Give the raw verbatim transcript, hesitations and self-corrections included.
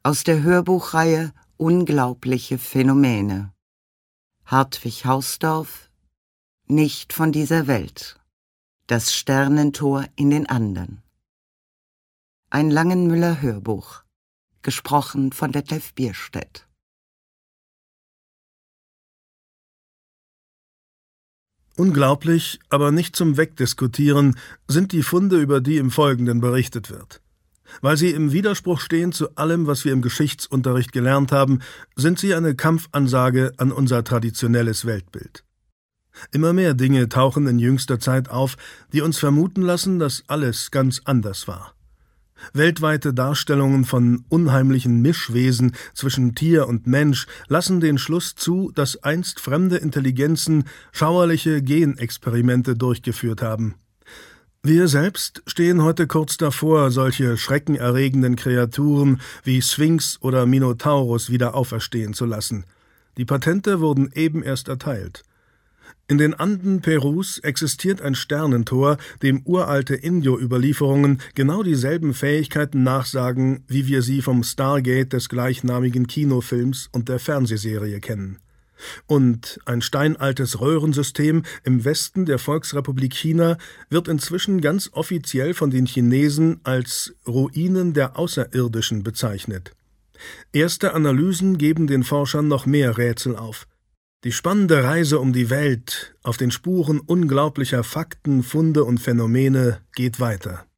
Aus der Hörbuchreihe Unglaubliche Phänomene. Hartwig Hausdorff, Nicht von dieser Welt. Das Sternentor in den Anden. Ein Langenmüller Hörbuch. Gesprochen von Detlef Bierstedt. Unglaublich, aber nicht zum Wegdiskutieren, sind die Funde, über die im Folgenden berichtet wird. Weil sie im Widerspruch stehen zu allem, was wir im Geschichtsunterricht gelernt haben, sind sie eine Kampfansage an unser traditionelles Weltbild. Immer mehr Dinge tauchen in jüngster Zeit auf, die uns vermuten lassen, dass alles ganz anders war. Weltweite Darstellungen von unheimlichen Mischwesen zwischen Tier und Mensch lassen den Schluss zu, dass einst fremde Intelligenzen schauerliche Genexperimente durchgeführt haben. Wir selbst stehen heute kurz davor, solche schreckenerregenden Kreaturen wie Sphinx oder Minotaurus wieder auferstehen zu lassen. Die Patente wurden eben erst erteilt. In den Anden Perus existiert ein Sternentor, dem uralte Indio-Überlieferungen genau dieselben Fähigkeiten nachsagen, wie wir sie vom Stargate des gleichnamigen Kinofilms und der Fernsehserie kennen. Und ein steinaltes Röhrensystem im Westen der Volksrepublik China wird inzwischen ganz offiziell von den Chinesen als Ruinen der Außerirdischen bezeichnet. Erste Analysen geben den Forschern noch mehr Rätsel auf. Die spannende Reise um die Welt auf den Spuren unglaublicher Fakten, Funde und Phänomene geht weiter.